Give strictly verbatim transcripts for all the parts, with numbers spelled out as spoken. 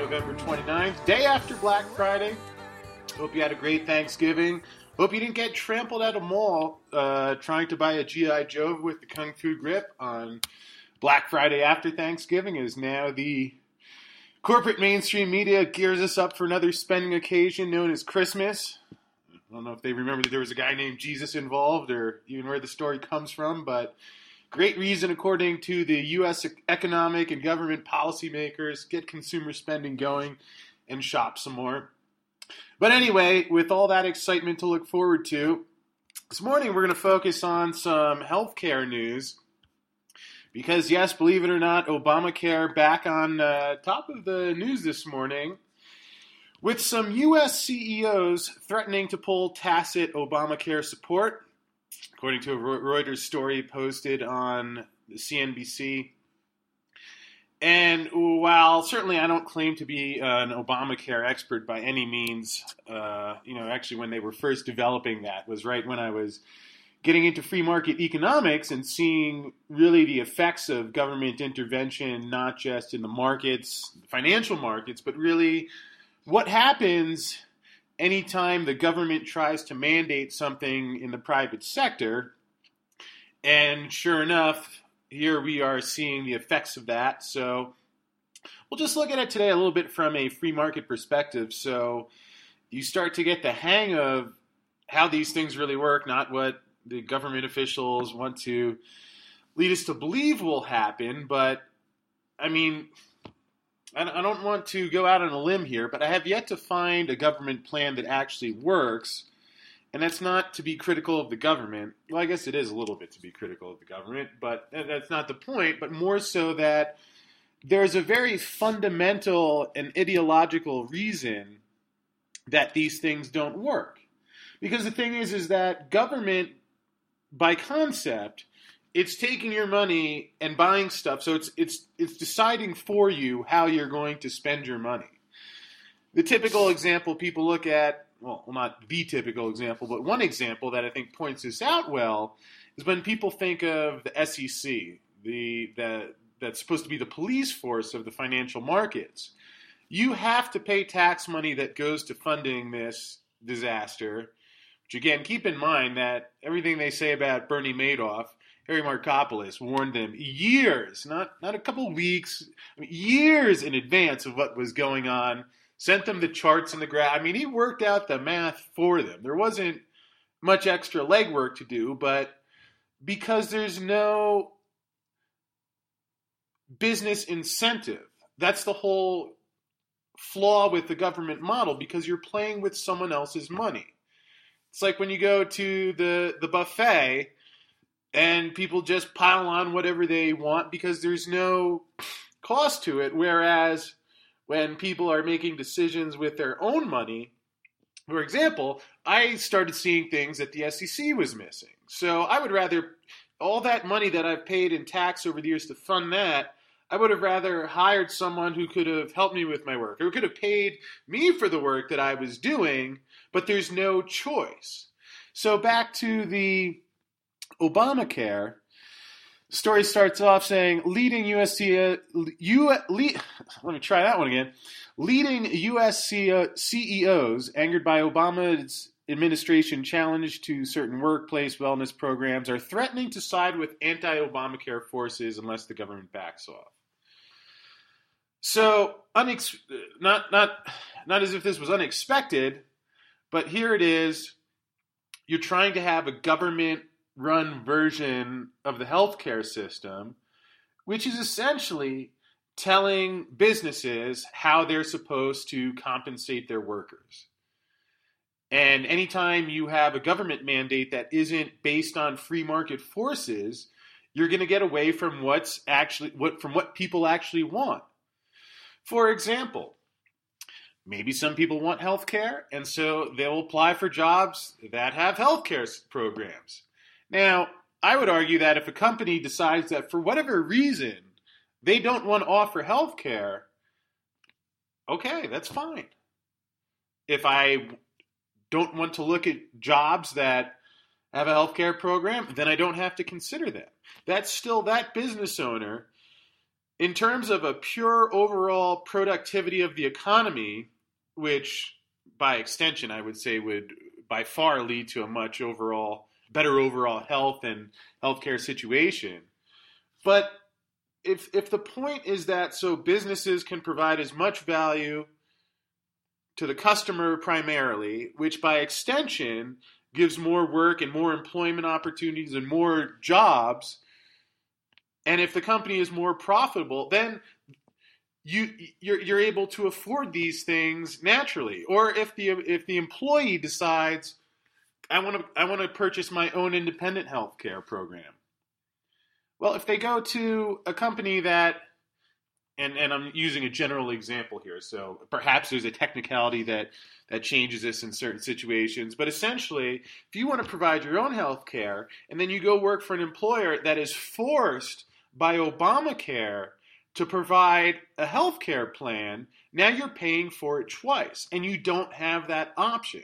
November twenty-ninth, day after Black Friday. Hope you had a great Thanksgiving. Hope you didn't get trampled at a mall uh, trying to buy a G I. Joe with the Kung Fu grip on Black Friday after Thanksgiving, as now the corporate mainstream media gears us up for another spending occasion known as Christmas. I don't know if they remember that there was a guy named Jesus involved or even where the story comes from, but great reason, according to the U S economic and government policymakers, get consumer spending going and shop some more. But anyway, with all that excitement to look forward to, this morning we're going to focus on some healthcare news. Because, yes, believe it or not, Obamacare back on uh, top of the news this morning, with some U S C E Os threatening to pull tacit Obamacare support, according to a Reuters story posted on C N B C. And while certainly I don't claim to be an Obamacare expert by any means, uh, you know, actually when they were first developing that was right when I was getting into free market economics and seeing really the effects of government intervention, not just in the markets, the financial markets, but really what happens anytime the government tries to mandate something in the private sector. And sure enough, here we are seeing the effects of that. So we'll just look at it today a little bit from a free market perspective. So you start to get the hang of how these things really work, not what the government officials want to lead us to believe will happen. But, I mean, I don't want to go out on a limb here, but I have yet to find a government plan that actually works. And that's not to be critical of the government. Well, I guess it is a little bit to be critical of the government, but that's not the point. But more so that there's a very fundamental and ideological reason that these things don't work. Because the thing is, is that government, by concept, it's taking your money and buying stuff, so it's it's it's deciding for you how you're going to spend your money. The typical example people look at, well, not the typical example, but one example that I think points this out well is when people think of the S E C, the, the that's supposed to be the police force of the financial markets. You have to pay tax money that goes to funding this disaster. Which again, keep in mind that everything they say about Bernie Madoff, Harry Markopolos warned them years, not not a couple weeks, I mean, years in advance of what was going on, sent them the charts and the graph. I mean, he worked out the math for them. There wasn't much extra legwork to do, but because there's no business incentive, that's the whole flaw with the government model, because you're playing with someone else's money. It's like when you go to the, the buffet and people just pile on whatever they want because there's no cost to it. Whereas when people are making decisions with their own money, for example, I started seeing things that the S E C was missing. So I would rather, all that money that I've paid in tax over the years to fund that, I would have rather hired someone who could have helped me with my work, or could have paid me for the work that I was doing, but there's no choice. So back to the Obamacare, the story starts off saying, leading U S C, uh, U, lead, let me try that one again. Leading U S C E Os angered by Obama's administration challenge to certain workplace wellness programs are threatening to side with anti-Obamacare forces unless the government backs off. So, unex- not not not as if this was unexpected, but here it is. You're trying to have a government-run version of the healthcare system, which is essentially telling businesses how they're supposed to compensate their workers. And anytime you have a government mandate that isn't based on free market forces, you're going to get away from what's actually what from what people actually want. For example, maybe some people want health care, and so they'll apply for jobs that have health care programs. Now, I would argue that if a company decides that for whatever reason they don't want to offer health care, okay, that's fine. If I don't want to look at jobs that have a healthcare program, then I don't have to consider them. That's still that business owner In terms of a pure overall productivity of the economy, which by extension I would say would by far lead to a much overall better overall health and healthcare situation. But if if the point is that so businesses can provide as much value to the customer primarily, which by extension gives more work and more employment opportunities and more jobs, and if the company is more profitable, then you you're, you're able to afford these things naturally. Or if the if the employee decides, I want to I want to purchase my own independent healthcare program. Well, if they go to a company that, and, and I'm using a general example here, so perhaps there's a technicality that, that changes this in certain situations, but essentially, if you want to provide your own health care, and then you go work for an employer that is forced by Obamacare to provide a health care plan, now you're paying for it twice, and you don't have that option.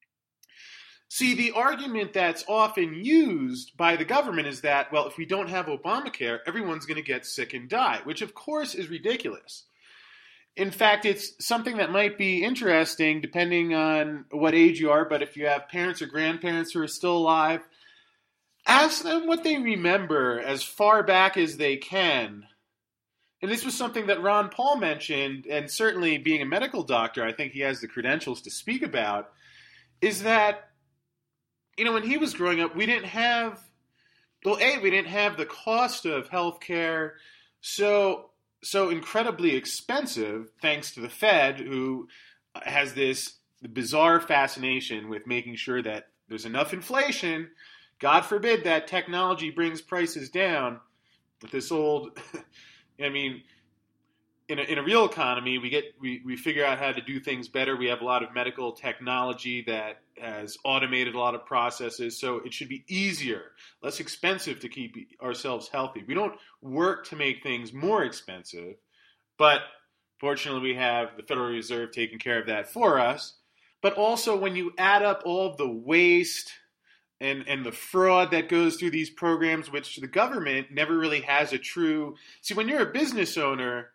See, the argument that's often used by the government is that, well, if we don't have Obamacare, everyone's going to get sick and die, which of course is ridiculous. In fact, it's something that might be interesting depending on what age you are, but if you have parents or grandparents who are still alive, ask them what they remember as far back as they can. And this was something that Ron Paul mentioned, and certainly being a medical doctor, I think he has the credentials to speak about, is that you know, when he was growing up, we didn't have, well, A, we didn't have the cost of healthcare so so incredibly expensive, thanks to the Fed, who has this bizarre fascination with making sure that there's enough inflation. God forbid that technology brings prices down. But this old, I mean, in a, in a real economy, we get we, we figure out how to do things better. We have a lot of medical technology that has automated a lot of processes, so it should be easier, less expensive to keep ourselves healthy. We don't work to make things more expensive, but fortunately we have the Federal Reserve taking care of that for us. But also when you add up all of the waste and, and the fraud that goes through these programs, which the government never really has a true... See, when you're a business owner,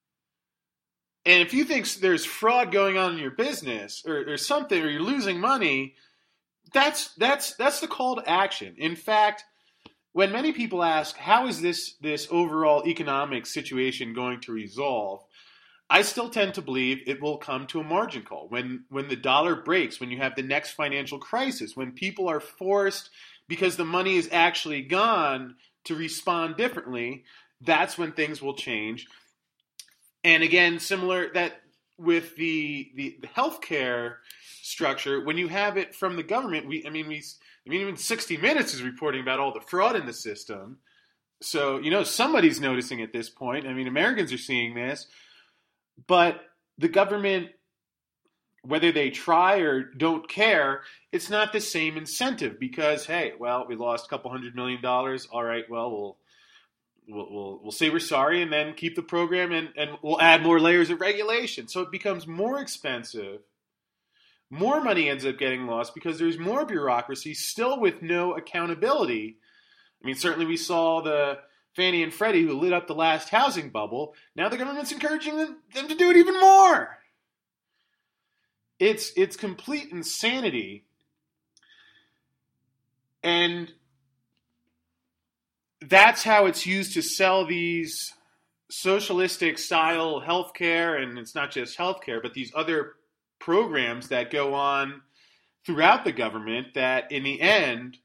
and if you think there's fraud going on in your business or, or something, or you're losing money, that's that's that's the call to action. In fact, when many people ask, how is this this overall economic situation going to resolve, I still tend to believe it will come to a margin call. When when the dollar breaks, when you have the next financial crisis, when people are forced, because the money is actually gone, to respond differently, that's when things will change. And again, similar that with the, the the healthcare structure, when you have it from the government, we I mean we I mean even sixty minutes is reporting about all the fraud in the system. So, you know, somebody's noticing at this point. I mean, Americans are seeing this, but the government, whether they try or don't care, it's not the same incentive because, hey, well, we lost a couple hundred million dollars. All right, well, we'll We'll, we'll, we'll say we're sorry and then keep the program and, and we'll add more layers of regulation. So it becomes more expensive. More money ends up getting lost because there's more bureaucracy still with no accountability. I mean, certainly we saw the Fannie and Freddie who lit up the last housing bubble. Now the government's encouraging them, them to do it even more. It's, it's complete insanity. And that's how it's used to sell these socialistic style healthcare, and it's not just healthcare, but these other programs that go on throughout the government that in the end,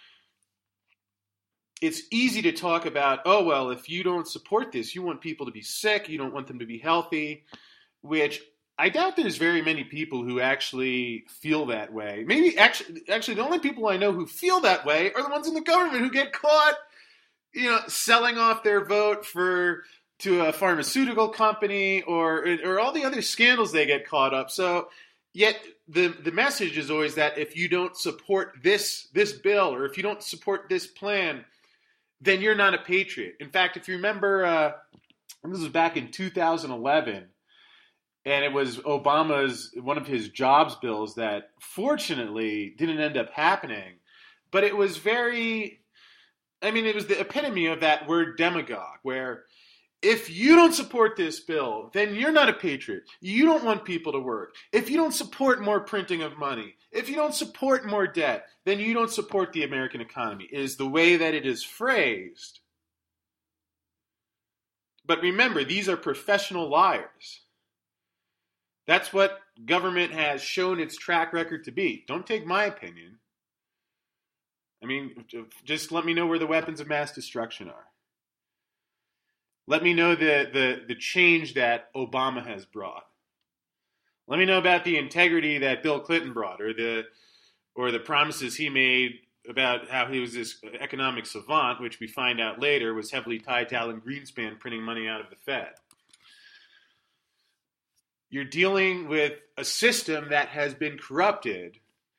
it's easy to talk about, oh, well, if you don't support this, you want people to be sick, you don't want them to be healthy, which I doubt there's very many people who actually feel that way. Maybe actually, actually the only people I know who feel that way are the ones in the government who get caught you know, selling off their vote for to a pharmaceutical company or or all the other scandals they get caught up. So yet the the message is always that if you don't support this this bill or if you don't support this plan, then you're not a patriot. In fact, if you remember, uh, this was back in two thousand eleven, and it was Obama's one of his jobs bills that fortunately didn't end up happening, but it was very. I mean, it was the epitome of that word demagogue, where if you don't support this bill, then you're not a patriot. You don't want people to work. If you don't support more printing of money, if you don't support more debt, then you don't support the American economy, is the way that it is phrased. But remember, these are professional liars. That's what government has shown its track record to be. Don't take my opinion. I mean, just let me know where the weapons of mass destruction are. Let me know the, the, the change that Obama has brought. Let me know about the integrity that Bill Clinton brought, or the or the promises he made about how he was this economic savant, which we find out later was heavily tied to Alan Greenspan printing money out of the Fed. You're dealing with a system that has been corrupted.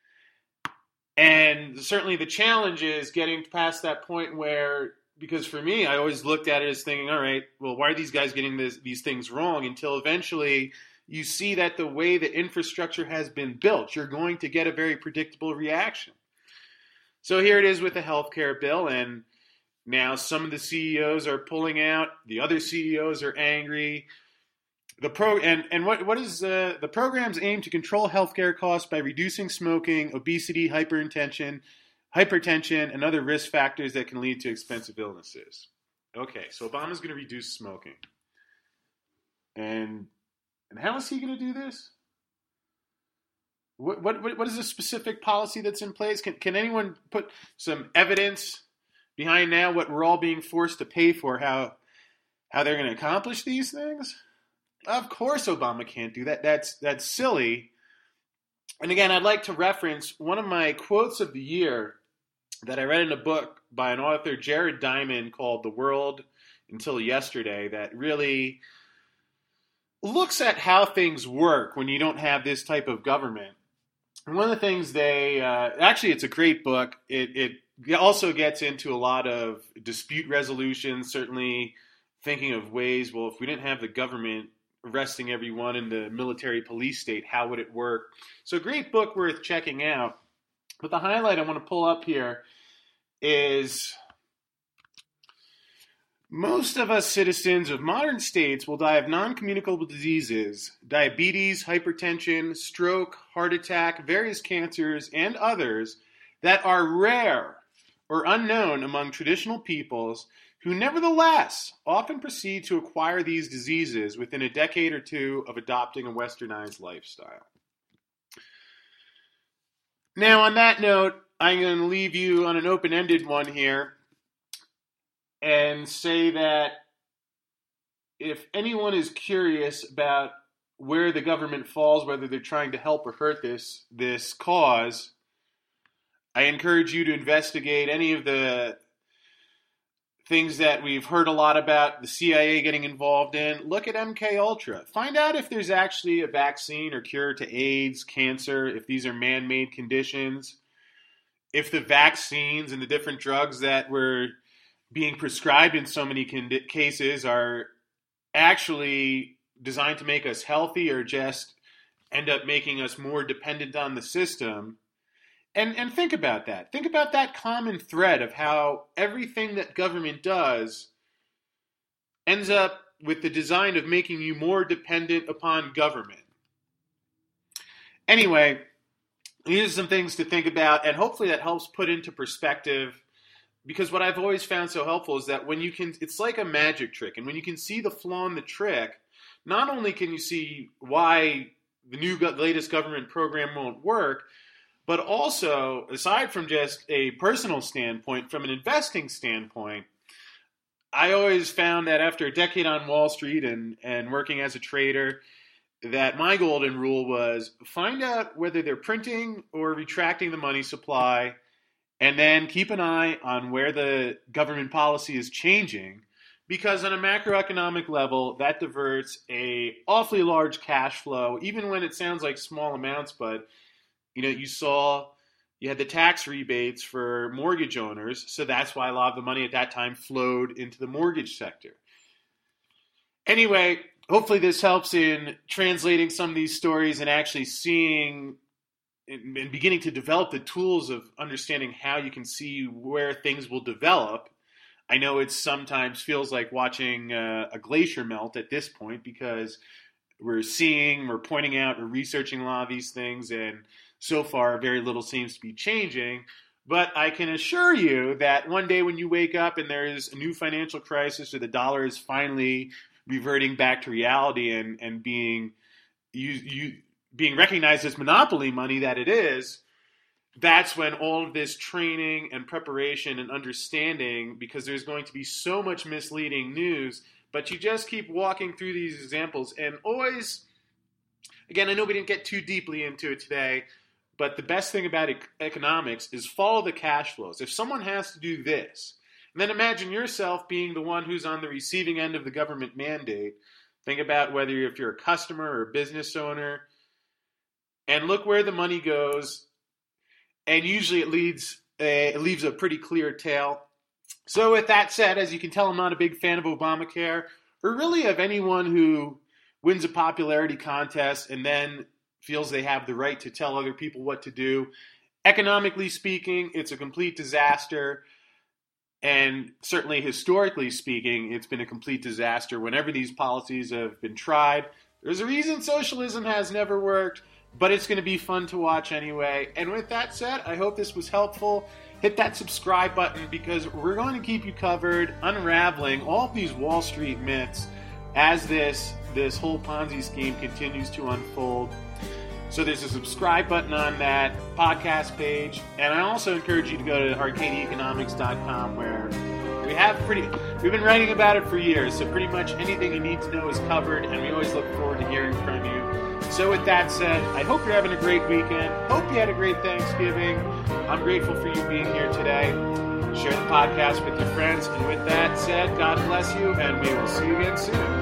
And certainly the challenge is getting past that point where, because for me, I always looked at it as thinking, all right, well, why are these guys getting this, these things wrong? Until eventually you see that the way the infrastructure has been built, you're going to get a very predictable reaction. So here it is with the healthcare bill, and now some of the C E Os are pulling out, the other C E Os are angry. The pro and, and what what is uh, the program's aim to control healthcare costs by reducing smoking, obesity, hypertension, hypertension, and other risk factors that can lead to expensive illnesses. Okay, so Obama's going to reduce smoking, and and how is he going to do this? What what what is the specific policy that's in place? Can can anyone put some evidence behind now what we're all being forced to pay for? How how they're going to accomplish these things? Of course Obama can't do that. That's that's silly. And again, I'd like to reference one of my quotes of the year that I read in a book by an author, Jared Diamond, called The World Until Yesterday, that really looks at how things work when you don't have this type of government. And one of the things they, uh, actually it's a great book. It, it also gets into a lot of dispute resolution, certainly thinking of ways, well, if we didn't have the government arresting everyone in the military police state, how would it work? So a great book worth checking out. But the highlight I want to pull up here is most of us citizens of modern states will die of non-communicable diseases, diabetes, hypertension, stroke, heart attack, various cancers, and others that are rare or unknown among traditional peoples who nevertheless often proceed to acquire these diseases within a decade or two of adopting a westernized lifestyle. Now, on that note, I'm going to leave you on an open-ended one here and say that if anyone is curious about where the government falls, whether they're trying to help or hurt this, this cause, I encourage you to investigate any of the things that we've heard a lot about, the C I A getting involved in. Look at M K Ultra. Find out if there's actually a vaccine or cure to AIDS, cancer, if these are man-made conditions, if the vaccines and the different drugs that were being prescribed in so many con- cases are actually designed to make us healthy or just end up making us more dependent on the system. And and think about that. Think about that common thread of how everything that government does ends up with the design of making you more dependent upon government. Anyway, these are some things to think about, and hopefully that helps put into perspective, because what I've always found so helpful is that when you can, it's like a magic trick, and when you can see the flaw in the trick, not only can you see why the new latest government program won't work, but also, aside from just a personal standpoint, from an investing standpoint, I always found that after a decade on Wall Street and, and working as a trader, that my golden rule was find out whether they're printing or retracting the money supply, and then keep an eye on where the government policy is changing, because on a macroeconomic level, that diverts a awfully large cash flow, even when it sounds like small amounts, but you know, you saw, you had the tax rebates for mortgage owners, so that's why a lot of the money at that time flowed into the mortgage sector. Anyway, hopefully this helps in translating some of these stories and actually seeing and beginning to develop the tools of understanding how you can see where things will develop. I know it sometimes feels like watching uh, a glacier melt at this point because we're seeing, we're pointing out, we're researching a lot of these things, and so far very little seems to be changing. But I can assure you that one day when you wake up and there's a new financial crisis or the dollar is finally reverting back to reality and, and being you, you being recognized as monopoly money that it is, that's when all of this training and preparation and understanding, because there's going to be so much misleading news, but you just keep walking through these examples and always, again, I know we didn't get too deeply into it today, but the best thing about economics is follow the cash flows. If someone has to do this, and then imagine yourself being the one who's on the receiving end of the government mandate. Think about whether if you're a customer or a business owner, and look where the money goes. And usually it leads a, it leaves a pretty clear tail. So with that said, as you can tell, I'm not a big fan of Obamacare, or really of anyone who wins a popularity contest and then feels they have the right to tell other people what to do. Economically speaking, it's a complete disaster. And certainly historically speaking, it's been a complete disaster whenever these policies have been tried. There's a reason socialism has never worked, but it's going to be fun to watch anyway. And with that said, I hope this was helpful. Hit that subscribe button because we're going to keep you covered, unraveling all of these Wall Street myths as this, this whole Ponzi scheme continues to unfold. So there's a subscribe button on that podcast page. And I also encourage you to go to arcadia economics dot com where we have pretty, we've been writing about it for years. So pretty much anything you need to know is covered, and we always look forward to hearing from you. So with that said, I hope you're having a great weekend. Hope you had a great Thanksgiving. I'm grateful for you being here today. Share the podcast with your friends. And with that said, God bless you, and we will see you again soon.